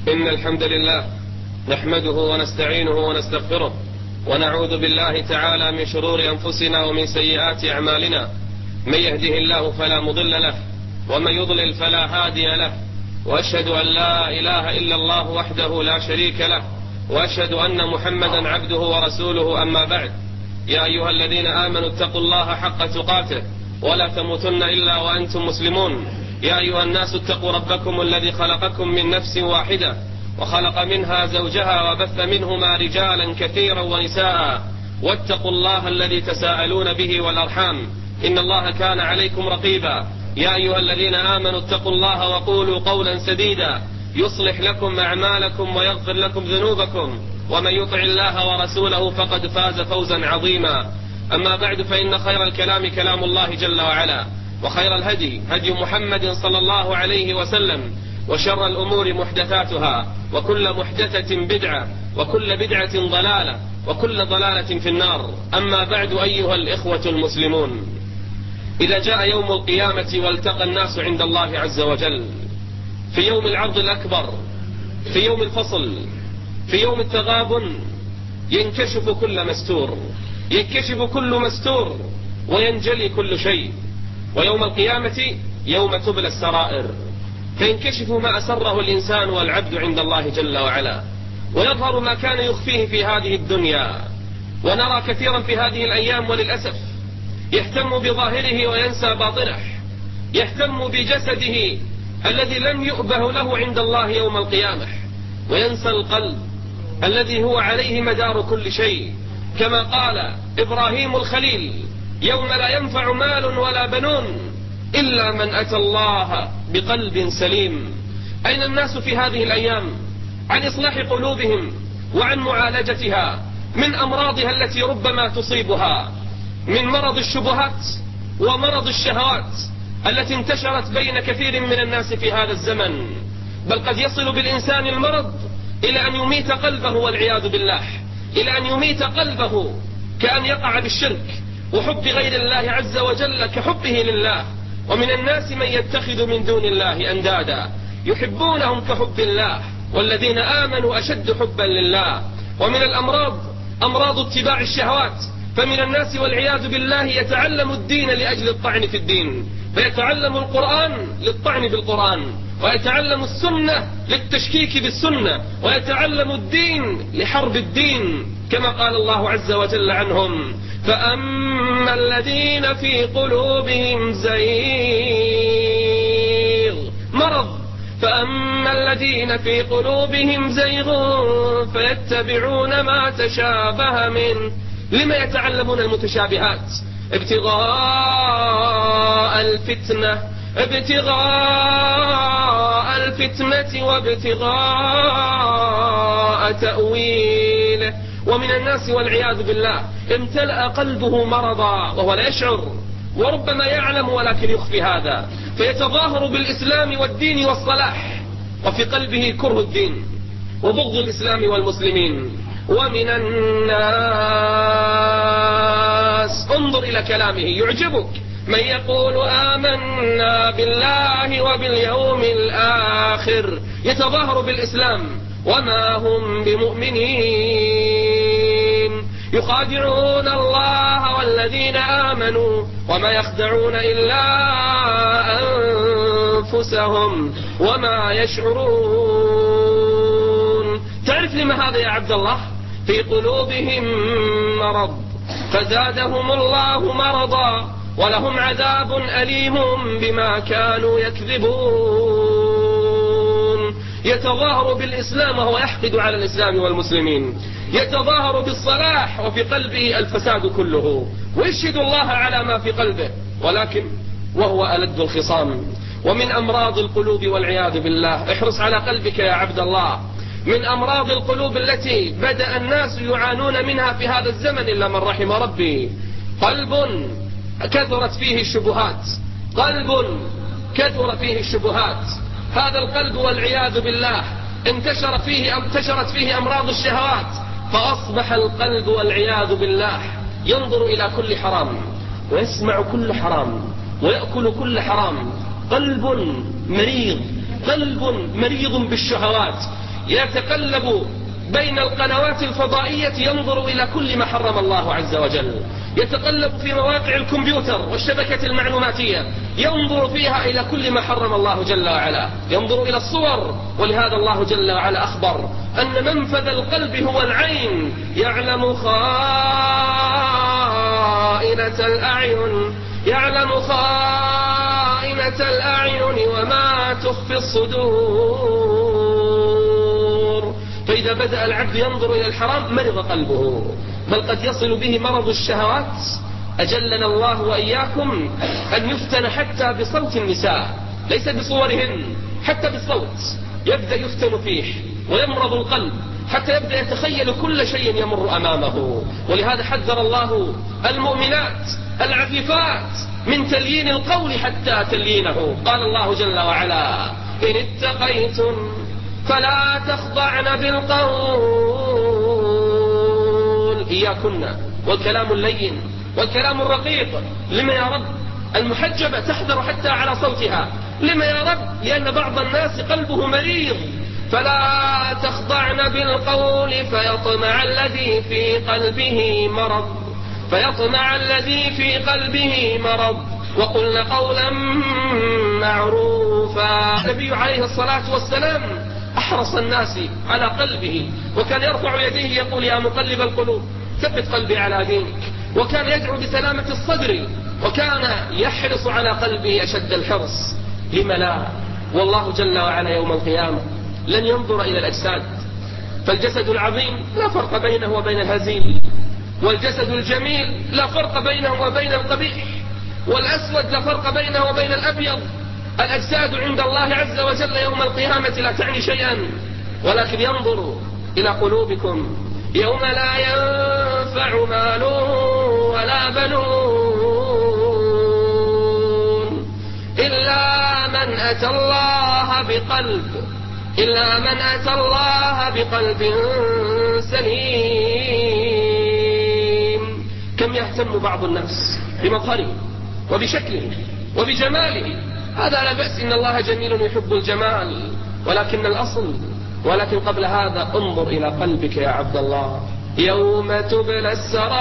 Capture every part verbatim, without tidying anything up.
إن الحمد لله نحمده ونستعينه ونستغفره ونعوذ بالله تعالى من شرور أنفسنا ومن سيئات أعمالنا. من يهده الله فلا مضل له ومن يضلل فلا هادي له، وأشهد أن لا إله إلا الله وحده لا شريك له، وأشهد أن محمدا عبده ورسوله. أما بعد، يا أيها الذين آمنوا اتقوا الله حق تقاته ولا تموتن إلا وأنتم مسلمون. يا أيها الناس اتقوا ربكم الذي خلقكم من نفس واحدة وخلق منها زوجها وبث منهما رجالا كثيرا ونساء، واتقوا الله الذي تساءلون به والأرحام إن الله كان عليكم رقيبا. يا أيها الذين آمنوا اتقوا الله وقولوا قولا سديدا يصلح لكم أعمالكم ويغفر لكم ذنوبكم، ومن يطع الله ورسوله فقد فاز فوزا عظيما. أما بعد، فإن خير الكلام كلام الله جل وعلا، وخير الهدي هدي محمد صلى الله عليه وسلم، وشر الأمور محدثاتها، وكل محدثة بدعة، وكل بدعة ضلالة، وكل ضلالة في النار. أما بعد، أيها الإخوة المسلمون، إذا جاء يوم القيامة والتقى الناس عند الله عز وجل، في يوم العرض الأكبر، في يوم الفصل، في يوم التغابن، ينكشف كل مستور، ينكشف كل مستور وينجلي كل شيء. ويوم القيامة يوم تبلى السرائر، فينكشف ما أسره الإنسان والعبد عند الله جل وعلا، ويظهر ما كان يخفيه في هذه الدنيا. ونرى كثيرا في هذه الأيام وللأسف يهتم بظاهره وينسى باطنه، يهتم بجسده الذي لم يؤبه له عند الله يوم القيامة، وينسى القلب الذي هو عليه مدار كل شيء. كما قال إبراهيم الخليل: يوم لا ينفع مال ولا بنون إلا من أتى الله بقلب سليم. أين الناس في هذه الأيام عن إصلاح قلوبهم وعن معالجتها من أمراضها التي ربما تصيبها، من مرض الشبهات ومرض الشهوات التي انتشرت بين كثير من الناس في هذا الزمن؟ بل قد يصل بالإنسان المرض إلى أن يميت قلبه والعياذ بالله، إلى أن يميت قلبه، كأن يقع بالشرك وحب غير الله عز وجل كحبه لله. ومن الناس من يتخذ من دون الله أندادا يحبونهم كحب الله، والذين آمنوا أشد حبا لله. ومن الأمراض أمراض اتباع الشهوات، فمن الناس والعياذ بالله يتعلم الدين لأجل الطعن في الدين، فيتعلم القرآن للطعن بالقرآن، ويتعلم السنة للتشكيك بالسنة، ويتعلم الدين لحرب الدين، كما قال الله عز وجل عنهم: فأما الذين في قلوبهم زيغ مرض فأما الذين في قلوبهم زيغ فيتبعون ما تشابه منه. لما يتعلمون المتشابهات؟ ابتغاء الفتنة، ابتغاء الفتنة وابتغاء تأويله. ومن الناس والعياذ بالله امتلأ قلبه مرضا وهو لا يشعر، وربما يعلم ولكن يخفي هذا، فيتظاهر بالإسلام والدين والصلاح، وفي قلبه كره الدين وبغض الإسلام والمسلمين. ومن الناس، انظر إلى كلامه يعجبك، من يقول آمنا بالله وباليوم الآخر، يتظاهر بالإسلام وما هم بمؤمنين، يخادعون الله والذين آمنوا وما يخدعون إلا أنفسهم وما يشعرون. تعرف لما هذا يا عبد الله؟ في قلوبهم مرض فزادهم الله مرضا ولهم عذاب أليم بما كانوا يكذبون. يتظاهر بالإسلام وهو يحقد على الإسلام والمسلمين، يتظاهر بالصلاح وفي قلبه الفساد كله، ويشهد الله على ما في قلبه، ولكن وهو ألد الخصام. ومن أمراض القلوب والعياذ بالله، احرص على قلبك يا عبد الله، من أمراض القلوب التي بدأ الناس يعانون منها في هذا الزمن إلا من رحم ربي، قلب كثرت فيه الشبهات، قلب كثر فيه الشبهات. هذا القلب والعياذ بالله انتشر فيه انتشرت فيه أمراض الشهوات، فأصبح القلب والعياذ بالله ينظر إلى كل حرام ويسمع كل حرام ويأكل كل حرام. قلب مريض، قلب مريض بالشهوات، يتقلب بين القنوات الفضائية ينظر إلى كل ما حرم الله عز وجل، يتقلب في مواقع الكمبيوتر والشبكة المعلوماتية ينظر فيها إلى كل ما حرم الله جل وعلا، ينظر إلى الصور. ولهذا الله جل وعلا أخبر أن منفذ القلب هو العين، يعلم خائنة الأعين يعلم خائنة الأعين وما تخفي الصدور. فإذا بدأ العبد ينظر إلى الحرام مرض قلبه، بل قد يصل به مرض الشهوات، أجلنا الله وإياكم أن يفتن حتى بصوت النساء، ليس بصورهن، حتى بالصوت يبدأ يفتن فيه ويمرض القلب حتى يبدأ يتخيل كل شيء يمر أمامه. ولهذا حذر الله المؤمنات العفيفات من تليين القول حتى تليينه. قال الله جل وعلا: إن اتقيتم فلا تخضعن بالقول. إياكن والكلام اللين والكلام الرقيق. لما يا رب؟ المحجبة تحذر حتى على صوتها. لما يا رب؟ لأن بعض الناس قلبه مريض. فلا تخضعن بالقول فيطمع الذي في قلبه مرض فيطمع الذي في قلبه مرض وقلن قولا معروفا. النبي عليه الصلاة والسلام أحرص الناس على قلبه، وكان يرفع يديه يقول: يا مقلب القلوب ثبت قلبي على دينك. وكان يدعو بسلامة الصدر، وكان يحرص على قلبه أشد الحرص. لم لا؟ والله جل وعلا يوم القيامة لن ينظر إلى الأجساد، فالجسد العظيم لا فرق بينه وبين الهزيل، والجسد الجميل لا فرق بينه وبين القبيح، والأسود لا فرق بينه وبين الأبيض. الأجساد عند الله عز وجل يوم القيامة لا تعني شيئا، ولكن ينظر إلى قلوبكم. يوم لا ينفع مال ولا بنون إلا من أتى الله بقلب إلا من أتى الله بقلب سليم. كم يهتم بعض الناس بمظهره وبشكله وبجماله. هذا لا بأس، إن الله جميل يحب الجمال، ولكن الأصل ولكن قبل هذا انظر إلى قلبك يا عبد الله. يوم تبلى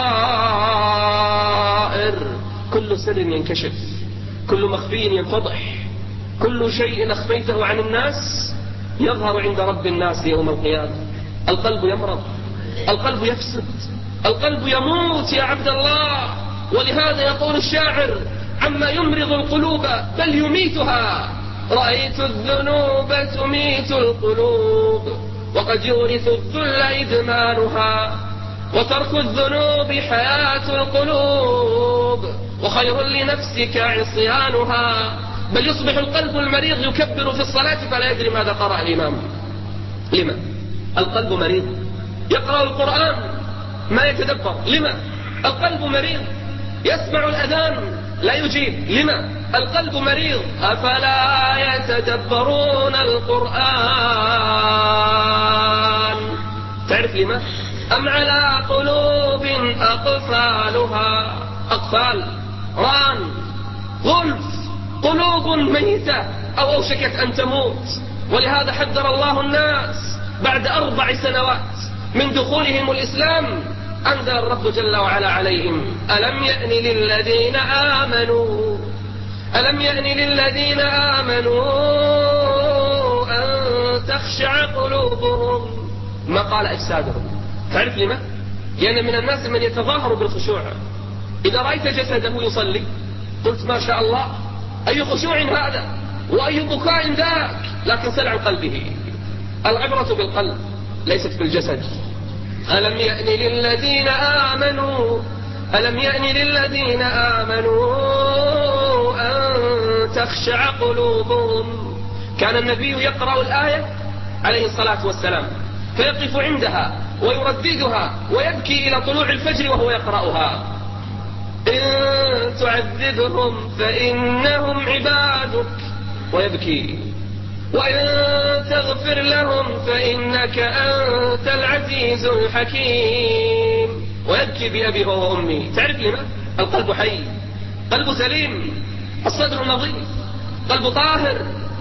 السرائر، كل سر ينكشف، كل مخفي ينفضح، كل شيء أخفيته عن الناس يظهر عند رب الناس يوم القيامة. القلب يمرض، القلب يفسد، القلب يموت يا عبد الله. ولهذا يقول الشاعر: عما يمرض القلوب بل يميتها، رأيت الذنوب تميت القلوب، وقد يورث الذل إدمانها، وترك الذنوب حياة القلوب، وخير لنفسك عصيانها. بل يصبح القلب المريض يكبر في الصلاة فلا يدري ماذا قرأ الإمام. لما؟ القلب مريض. يقرأ القرآن ما يتدبر. لما؟ القلب مريض. يسمع الأذان لا يجيب. لما؟ القلب مريض. أفلا يتدبرون القرآن؟ تعرف لما؟ أم على قلوب أقفالها؟ أقفال، ران، غلف، قلوب ميتة أو أوشكت أن تموت. ولهذا حذر الله الناس بعد أربع سنوات من دخولهم الإسلام، أنزل الرب جل وعلا عليهم: ألم يأن للذين آمنوا ألم يأن للذين آمنوا أن تخشع قلوبهم. ما قال أجسادهم. تعرف لما؟ لأن من الناس من يتظاهر بالخشوع. إذا رأيت جسده يصلي قلت ما شاء الله، أي خشوع هذا وأي بكاء ذاك، لكن سل عن قلبه. العبرة بالقلب ليست بالجسد. ألم يأن للذين آمنوا ألم يأن للذين آمنوا أن تخشع قلوبهم. كان النبي يقرأ الآية عليه الصلاة والسلام فيقف عندها ويرددها ويبكي إلى طلوع الفجر وهو يقرأها: إن تعذبهم فإنهم عبادك، ويبكي، وإن تغفر لهم فإنك أنت العزيز الحكيم، ويبكي بأبي هو وأمي. تعرف لما؟ القلب حي، قلب سليم، الصدر نظيف، قلب طاهر،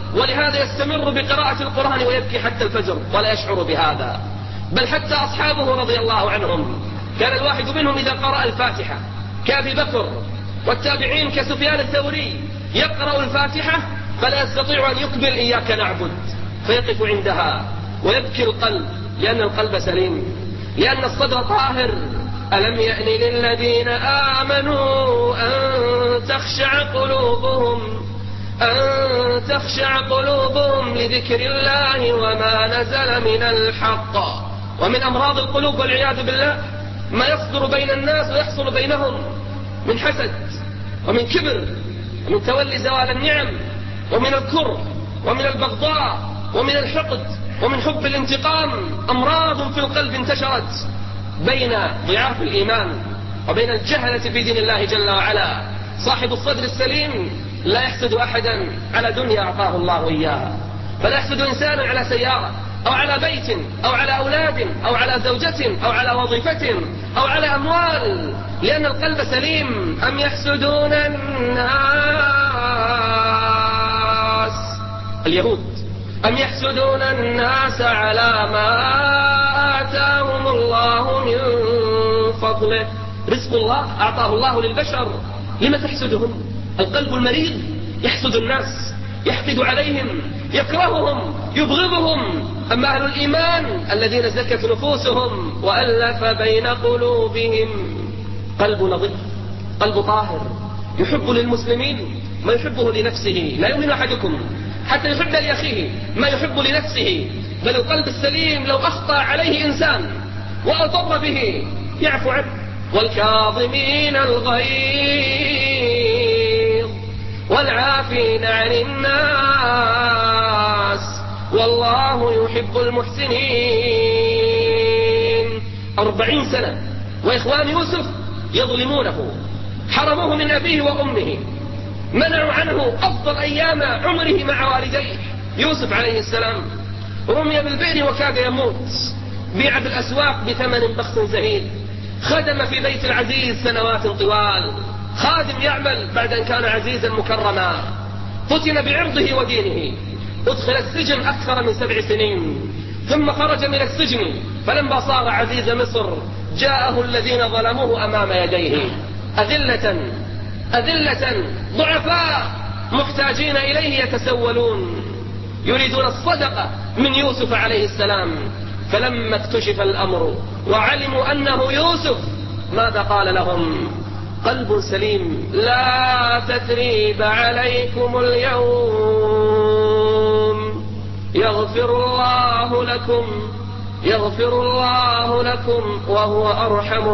ولهذا يستمر بقراءة القرآن ويبكي حتى الفجر ولا يشعر بهذا. بل حتى أصحابه رضي الله عنهم كان الواحد منهم إذا قرأ الفاتحة كأبي بكر، والتابعين كسفيان الثوري يقرأ الفاتحة فلا يستطيع أن يقبل إياك نعبد، فيقف عندها ويبكي القلب، لأن القلب سليم، لأن الصدر طاهر. ألم يأن للذين آمنوا أن تخشع قلوبهم أن تخشع قلوبهم لذكر الله وما نزل من الحق. ومن أمراض القلوب والعياذ بالله ما يصدر بين الناس ويحصل بينهم من حسد ومن كبر ومن تولي زوال النعم ومن الكره ومن البغضاء ومن الحقد ومن حب الانتقام. أمراض في القلب انتشرت بين ضعاف الإيمان وبين الجهلة في دين الله جل وعلا. صاحب الصدر السليم لا يحسد أحدا على دنيا أعطاه الله إياها، فلا يحسد إنسانا على سيارة أو على بيت أو على أولاد أو على زوجة أو على وظيفة أو على أموال، لأن القلب سليم. أم يحسدون الناس اليهود أم يحسدون الناس على ما آتاهم الله من فضله. رزق الله أعطاه الله للبشر، لما تحسدهم؟ القلب المريض يحسد الناس، يحقد عليهم، يكرههم، يبغضهم. أما أهل الإيمان الذين زكت نفوسهم وألف بين قلوبهم، قلب نظيف، قلب طاهر، يحب للمسلمين ما يحبه لنفسه. لا يؤمن أحدكم حتى يحب لأخيه ما يحب لنفسه. بل القلب السليم لو أخطأ عليه إنسان وأضر به يعفو عنه. والكاظمين الغيظ والعافين عن الناس والله يحب المحسنين. أربعين سنة وإخوان يوسف يظلمونه، حرموه من أبيه وأمه، منعوا عنه أفضل أيام عمره مع والديه. يوسف عليه السلام رمي بالبئر وكاد يموت، بيع بالأسواق بثمن بخس زهيد، خدم في بيت العزيز سنوات طوال، خادم يعمل بعد أن كان عزيزا مكرما، فتن بعرضه ودينه، أدخل السجن أكثر من سبع سنين، ثم خرج من السجن فلما صار عزيز مصر جاءه الذين ظلموه أمام يديه أذلة أذلة ضعفاء محتاجين إليه يتسولون، يريدون الصدقة من يوسف عليه السلام. فلما اكتشف الأمر وعلموا أنه يوسف ماذا قال لهم؟ قلب سليم، لا تثريب عليكم اليوم يغفر الله لكم يغفر الله لكم وهو أرحم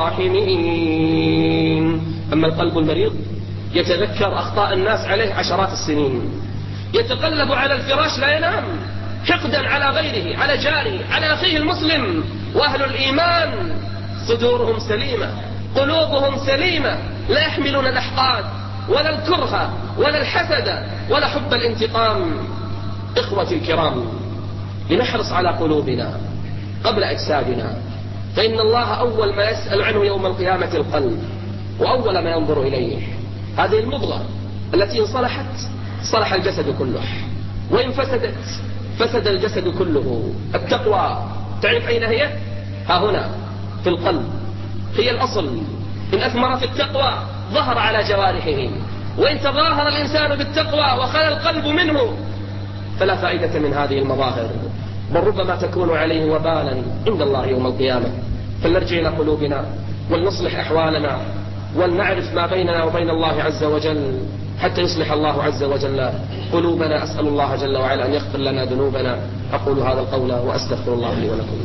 الراحمين. أما القلب المريض يتذكر أخطاء الناس عليه عشرات السنين، يتقلب على الفراش لا ينام، حقدا على غيره، على جاره، على أخيه المسلم. وأهل الإيمان صدورهم سليمة، قلوبهم سليمة، لا يحملون الأحقاد ولا الكره ولا الحسد ولا حب الانتقام. إخوتي الكرام، لنحرص على قلوبنا قبل أجسادنا، فإن الله أول ما يسأل عنه يوم القيامة القلب، وأول ما ينظر إليه هذه المضغة التي إن صلحت صلح الجسد كله، وإن فسدت فسد الجسد كله. التقوى تعرف أين هي؟ ها هنا في القلب، هي الأصل. إن أثمر في التقوى ظهر على جوارحه، وإن تظاهر الإنسان بالتقوى وخلى القلب منه فلا فائدة من هذه المظاهر، بل ربما تكون عليه وبالا عند الله يوم القيامة. فلنرجع إلى قلوبنا ولنصلح أحوالنا ولنعرف ما بيننا وبين الله عز وجل حتى يصلح الله عز وجل قلوبنا. أسأل الله جل وعلا أن يغفر لنا ذنوبنا. أقول هذا القول وأستغفر الله لي ولكم.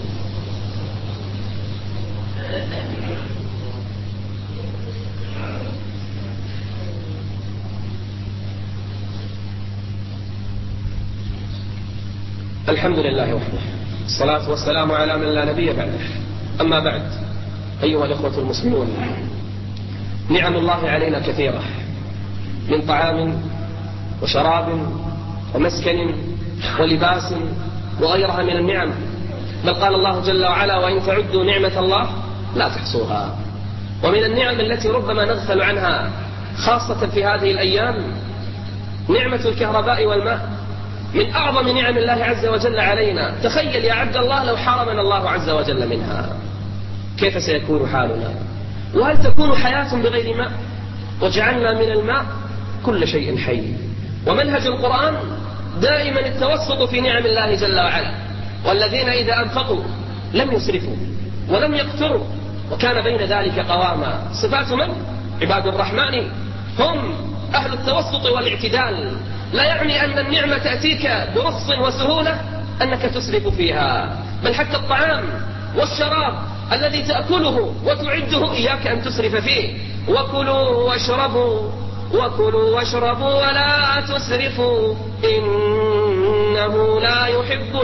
الحمد لله وحده، الصلاة والسلام على من لا نبي بعده. أما بعد، أيها الإخوة المسلمون، نعم الله علينا كثيرة من طعام وشراب ومسكن ولباس وغيرها من النعم، بل قال الله جل وعلا: وإن تعدوا نعمة الله لا تحصوها. ومن النعم التي ربما نغفل عنها خاصة في هذه الأيام نعمة الكهرباء والماء. من أعظم نعم الله عز وجل علينا. تخيل يا عبد الله لو حرمنا الله عز وجل منها، كيف سيكون حالنا؟ وهل تكون حياة بغير ماء؟ وجعلنا من الماء كل شيء حي. ومنهج القرآن دائما التوسط في نعم الله جل وعلا. والذين إذا أنفقوا لم يسرفوا ولم يقتروا وكان بين ذلك قواما. صفات من؟ عباد الرحمن هم أهل التوسط والاعتدال. لا يعني أن النعمة تأتيك برخص وسهولة أنك تسرف فيها، بل حتى الطعام والشراب الذي تأكله وتعده إياك أن تسرف فيه. وكلوا واشربوا وكلوا واشربوا ولا تسرفوا إنه لا يحب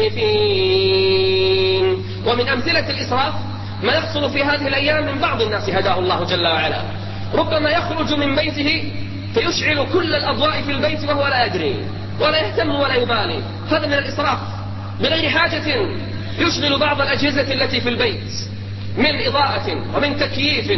المسرفين. ومن أمثلة الإسراف ما يحصل في هذه الأيام من بعض الناس هداه الله جل وعلا، ربما يخرج من بيته فيشعل كل الأضواء في البيت وهو لا يدري ولا يهتم ولا يبالي. هذا من الإسراف. بغير حاجة يشغل بعض الأجهزة التي في البيت من إضاءة ومن تكييف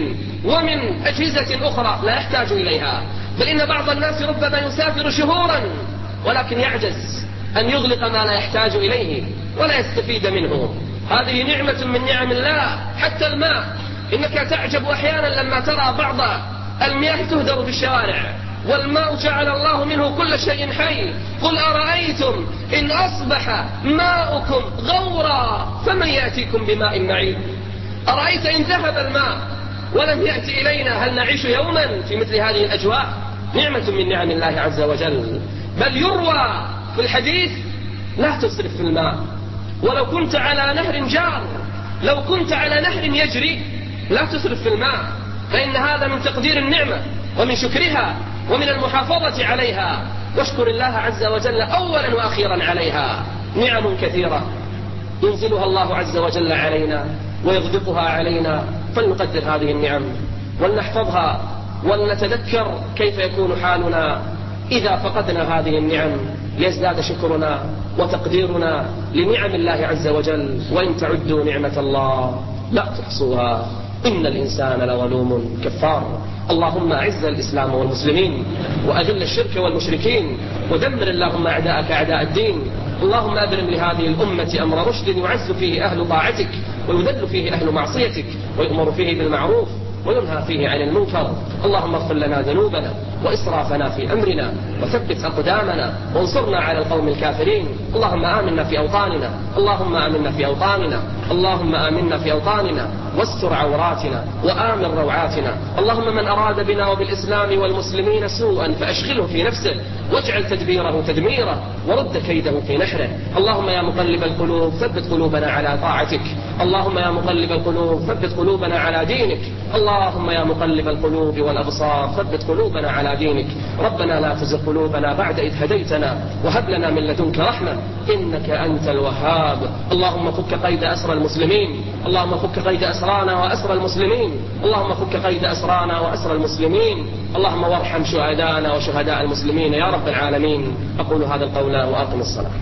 ومن أجهزة أخرى لا يحتاج إليها. بل إن بعض الناس ربما يسافر شهورا ولكن يعجز أن يغلق ما لا يحتاج إليه ولا يستفيد منه. هذه نعمة من نعم الله. حتى الماء، إنك تعجب أحيانا لما ترى بعض المياه تهدر في الشوارع، والماء جعل الله منه كل شيء حي. قل أرأيتم إن أصبح ماؤكم غورا فمن يأتيكم بماء معين. أرأيت إن ذهب الماء ولم يأتي إلينا هل نعيش يوما في مثل هذه الأجواء؟ نعمة من نعم الله عز وجل. بل يروى في الحديث لا تسرف في الماء. ولو كنت على نهر جار، لو كنت على نهر يجري لا تسرف في الماء، فإن هذا من تقدير النعمة ومن شكرها ومن المحافظة عليها. واشكر الله عز وجل أولا وأخيرا عليها. نعم كثيرة ينزلها الله عز وجل علينا ويغدقها علينا، فلنقدر هذه النعم ولنحفظها ولنتذكر كيف يكون حالنا إذا فقدنا هذه النعم، ليزداد شكرنا وتقديرنا لنعم الله عز وجل. وإن تعدوا نعمة الله لا تحصوها إن الإنسان لظلوم كفار. اللهم أعز الإسلام والمسلمين وأذل الشرك والمشركين ودمر اللهم أعداءك أعداء الدين. اللهم أبرم لهذه الأمة أمر رشد يعز فيه أهل طاعتك ويذل فيه أهل معصيتك ويؤمر فيه بالمعروف وينهى فيه عن المنكر. اللهم اغفر لنا ذنوبنا وإسرافنا في أمرنا وثبت أقدامنا وانصرنا على القوم الكافرين. اللهم آمنا في أوطاننا اللهم آمنا في أوطاننا اللهم آمنا في أوطاننا واستر عوراتنا وآمن روعاتنا. اللهم من أراد بنا وبالإسلام والمسلمين سوءا فأشغله في نفسه واجعل تدبيره تدميره ورد كيده في نحره. اللهم يا مقلب القلوب ثبت قلوبنا على طاعتك. اللهم يا مقلب القلوب ثبت قلوبنا على دينك. اللهم يا مقلب القلوب والأبصار ثبت قلوبنا على دينك. ربنا لا تزغ قلوبنا بعد إذ هديتنا وهب لنا من لدنك رحمة إنك أنت الوهاب. اللهم فك قيد أسرى المسلمين اللهم فك قيد أسرانا وأسرى المسلمين اللهم فك قيد أسرانا وأسرى المسلمين. اللهم وارحم شهداءنا وشهداء المسلمين يا رب العالمين. أقول هذا القول وأقم الصلاة.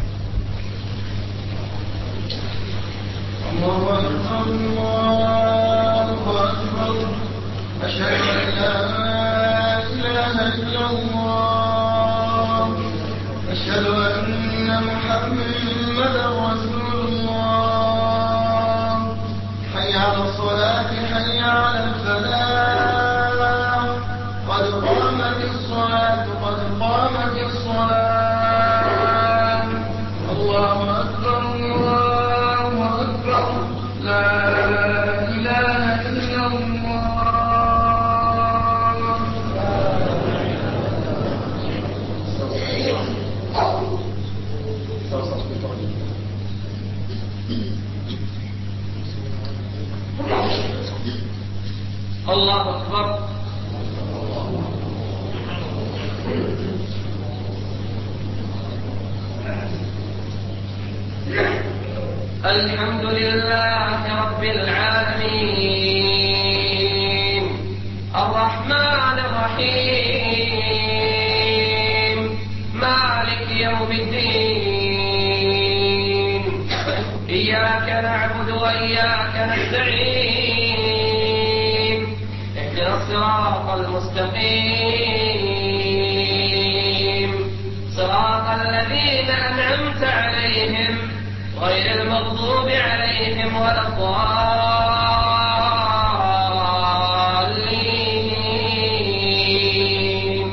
الله أكبر الله أكبر أشهد أن لا إله إلا الله أشهد أن محمدا رسول الله. حي على الصلاة حي على الفلاح قد قامت الصلاة قد قامت الصلاة. الله أكبر الله أكبر لا إله إلا الله. الله أكبر. الحمد لله رب العالمين الرحمن الرحيم مالك يوم الدين إياك نعبد وإياك نستعين اهدنا الصراط المستقيم صراط صراط الذين أنعمت عليهم غير المغضوب عليهم ولا الضالين.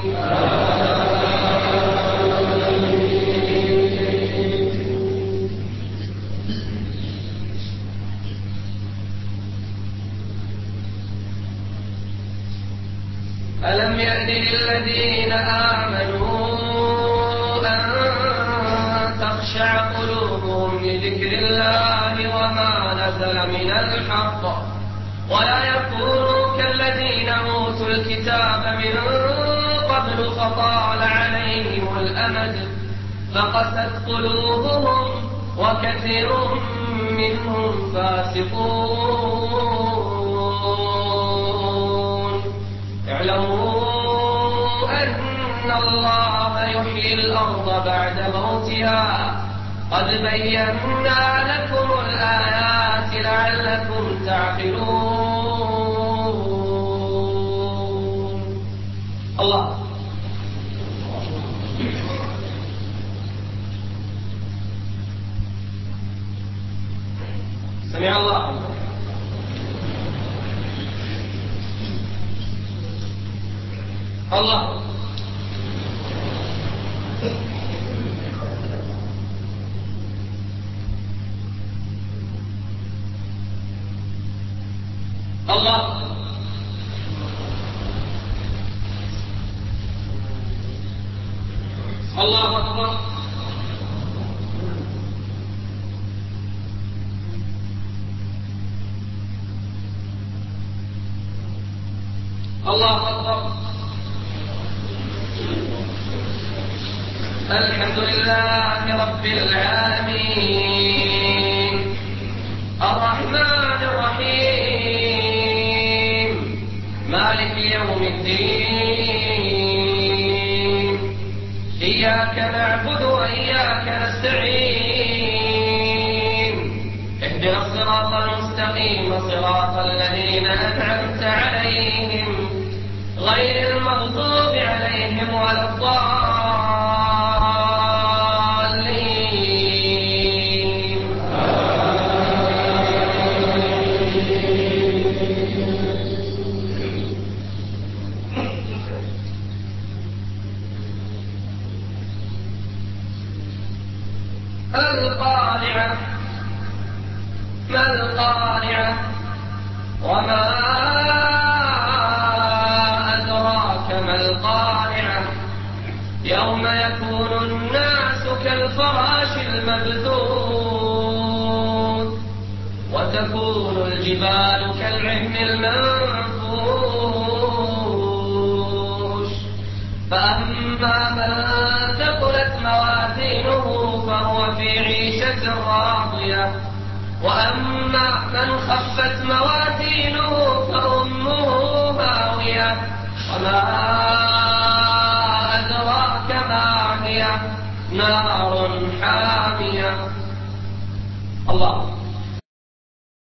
ألم يأن للذين آمنوا أن تخشع قلوبهم لذكر الله وما نزل من الحق ولا يكونوا كالذين أوتوا الكتاب من قبل فطال عليهم الأمد فقست قلوبهم وكثير منهم فاسقون. اعلموا أن الله يحيي الأرض بعد موتها قد بينا لكم الآيات لعلكم تعقلون. الله سمع الله. الله الله الله أكبر. الله أكبر. الحمد لله رب العالمين الرحمن الرحيم مالك يوم الدين إياك نعبد وإياك نستعين اهدنا الصراط المستقيم صراط الذين أنعمت عليهم غير المغضوب عليهم ولا الضالين. القارعة ما القارعة وما أدراك ما القارعة يوم يكون الناس كالفراش المبثوث وتكون الجبال كالعهن المنفوش فأما من ثقلت موازينه فهو في عيشة راضية وأما من خفت موازينه فأمه هاوية وما أدراك ما هي نار حامية. الله